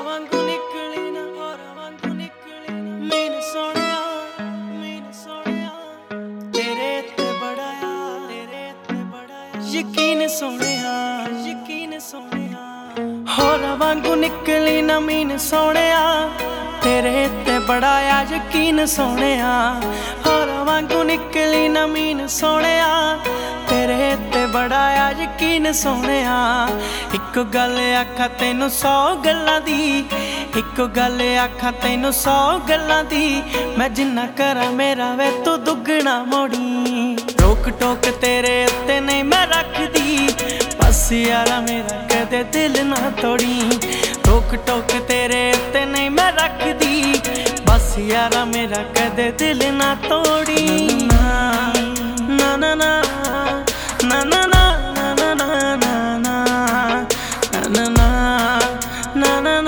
ਵਾਂਗੂ ਨਿਕਲੀ ਨਾ, ਹੋਰਾਂ ਵਾਂਗੂ ਨਿਕਲੀ ਨਾ। ਮੈਨੂੰ ਸੋਹਣਿਆ ਤੇਰੇ ਤੇ ਬੜਾ ਯਕੀਨ ਸੋਹਣਿਆ, ਯਕੀਨ ਸੋਹਣਿਆ। ਹੋਰਾਂ ਵਾਂਗੂ ਨਿਕਲੀ ਨਾ ਮੀਨ ਸੋਹਣਿਆ, ਤੇਰੇ ਤੇ ਬੜਾ ਆ ਯਕੀਨ ਸੋਹਣਿਆ। ਹੋਰਾਂ ਵਾਂਗੂ ਨਿਕਲੀ ਨਾ ਮੀਨ ਸੋਹਣਿਆ, ਤੇਰੇ ਤੇ ਬੜਾ ਆ ਯਕੀਨ ਸੋਹਣਿਆ। ਇੱਕੋ ਗੱਲ ਆਖਾਂ ਤੈਨੂੰ 100 ਗੱਲਾਂ ਦੀ, ਇੱਕੋ ਗੱਲ ਆਖਾਂ ਤੈਨੂੰ 100 ਗੱਲਾਂ ਦੀ। ਮੈਂ ਜਿੰਨਾ ਕਰਾਂ ਮੇਰਾ ਵੇ ਤੂੰ ਦੁੱਗਣਾ ਮੋੜੀ। ਰੋਕ ਟੋਕ ਤੇਰੇ ਉੱਤੇ ਨਹੀਂ ਮੈਂ ਰੱਖਦੀ, ਬਸ ਯਾਰਾ ਮੇਰਾ ਕਦੇ ਦਿਲ ਨਾ ਤੋੜੀ। ਰੋਕ ਟੋਕ ਤੇਰੇ ਉੱਤੇ ਨਹੀਂ ਮੈਂ ਰੱਖਦੀ, ਬਸ ਯਾਰਾ ਮੇਰਾ ਕਦੇ ਦਿਲ ਨਾ ਤੋੜੀ। ਨਾ ਨਾ ਨਾ ਨਾ ਨਾ ਨਾ ਨਾ ਨਾ ਨਾ ਨਾ ਨਾ ਨਾ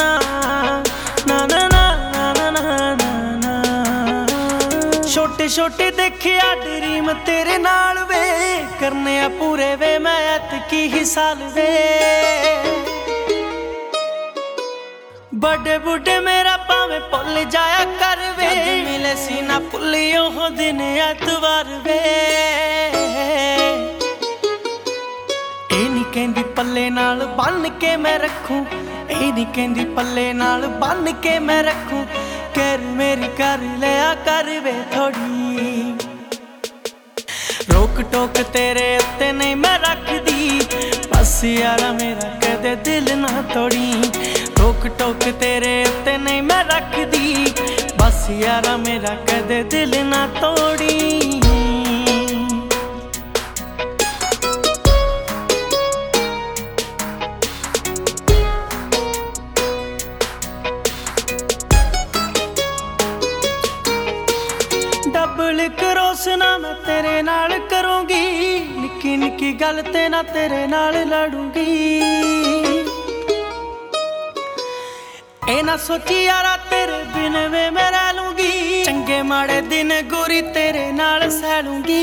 ਨਾ। ਛੋਟੇ ਛੋਟੇ ਦੇਖਿਆ ਡਰੀਮ ਤੇਰੇ ਨਾਲ ਵੇ, ਕਰਨੇ ਆ ਪੂਰੇ ਵੇ ਮੈਂ ਐਤਕੀ ਹੀ ਸਾਲ ਵੇ। ਬੜੇ ਬੁੱਢੇ ਮੇਰਾ ਭਾਵੇਂ ਭੁੱਲ ਜਾਇਆ ਕਰ ਵੇ, ਮਿਲੇ ਸੀ ਨਾ ਭੁੱਲੀ ਉਹ ਦਿਨ ਐਤਵਾਰ ਵੇ। ਇਹ ਨੀ ਕਹਿੰਦੀ ਪੱਲੇ ਨਾਲ ਬੰਨ ਕੇ ਮੈਂ ਰੱਖੂ, ਇਹ ਨੀ ਕਹਿੰਦੀ ਪੱਲੇ ਨਾਲ ਬੰਨ ਕੇ ਮੈਂ ਰੱਖੂ। ਕਹਿਰ ਮੇਰੀ ਕਰ ਲਿਆ ਕਰ ਵੇ ਥੋੜੀ। ਰੋਕ ਟੋਕ ਤੇਰੇ ਉੱਤੇ ਨਹੀਂ ਮੈਂ ਰੱਖਦੀ, ਬਸ ਯਾਰਾ ਮੇਰਾ ਕਦੇ ਦਿਲ ਨਾ ਤੋੜੀ। ਰੋਕ ਟੋਕ ਤੇਰੇ ਉੱਤੇ ਨਹੀਂ ਮੈਂ ਰੱਖਦੀ, ਬਸ ਯਾਰਾ ਮੇਰਾ ਕਦੇ ਦਿਲ ਨਾ ਤੋੜੀ। ਡਬਲ ਕਰੋਸ ਨਾ ਮੈਂ ਤੇਰੇ ਨਾਲ ਕਰੂੰਗੀ, ਨਿੱਕੀ ਨਿੱਕੀ ਗੱਲ ਤੇ ਨਾ ਤੇਰੇ ਨਾਲ ਲੜੂੰਗੀ। ਇਹ ਨਾ ਸੋਚੀ ਯਾਰਾ ਤੇਰੇ ਬਿਨ ਵੇ ਮੈਂ ਰਹਿ ਲੂੰਗੀ, ਚੰਗੇ ਮਾੜੇ ਦਿਨ ਗੋਰੀ ਤੇਰੇ ਨਾਲ ਸਹਿ ਲੂੰਗੀ।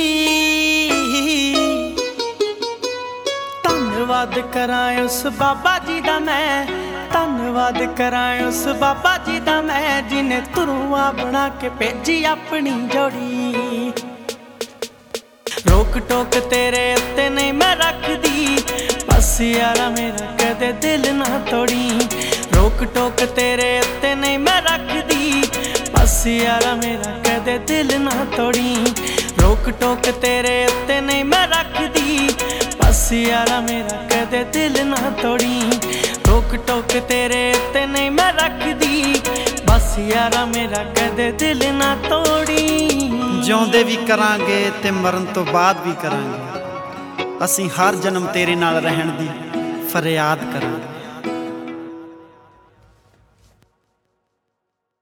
ਧੰਨਵਾਦ ਕਰਾਂ ਉਸ ਬਾਬਾ ਜੀ ਦਾ ਮੈਂ, ਧੰਨਵਾਦ ਕਰਾਂ ਉਸ ਬਾਬਾ ਜੀ ਦਾ ਮੈਂ, ਜਿਨੇ ਧਰੂਆਂ ਬਣਾ ਕੇ ਭੇਜੀ ਆਪਣੀ ਜੋੜੀ। ਰੋਕ ਟੋਕ ਤੇਰੇ ਉੱਤੇ ਨਹੀਂ ਮੈਂ ਰੱਖਦੀ, ਬਸ ਯਾਰਾ ਮੇਰਾ ਕਦੇ ਦਿਲ ਨਾ ਤੋੜੀ। ਰੋਕ ਟੋਕ ਤੇਰੇ ਉੱਤੇ ਨਹੀਂ ਮੈਂ ਰੱਖਦੀ, ਬਸ ਯਾਰਾ ਮੇਰਾ ਕਦੇ ਦਿਲ ਨਾ ਤੋੜੀ। ਰੋਕ ਟੋਕ ਤੇਰੇ ਉੱਤੇ ਨਹੀਂ ਮੈਂ ਰੱਖਦੀ, ਬਸ ਯਾਰਾ ਮੇਰਾ ਕਦੇ ਦਿਲ ਨਾ ਤੋੜੀ। ਰੋਕ ਟੋਕ ਤੇਰੇ ਉੱਤੇ ਨਹੀਂ ਮੈਂ ਰੱਖਦੀ, ਬਸ ਯਾਰਾ ਮੇਰਾ ਕਦੇ ਦਿਲ ਨਾ ਤੋੜੀ। ਜਿਉਂਦੇ ਵੀ ਕਰਾਂਗੇ ਤੇ ਮਰਨ ਤੋਂ ਬਾਅਦ ਵੀ ਕਰਾਂਗੇ, ਅਸੀਂ ਹਰ ਜਨਮ ਤੇਰੇ ਨਾਲ ਰਹਿਣ ਦੀ ਫਰਿਆਦ ਕਰਾਂਗੇ।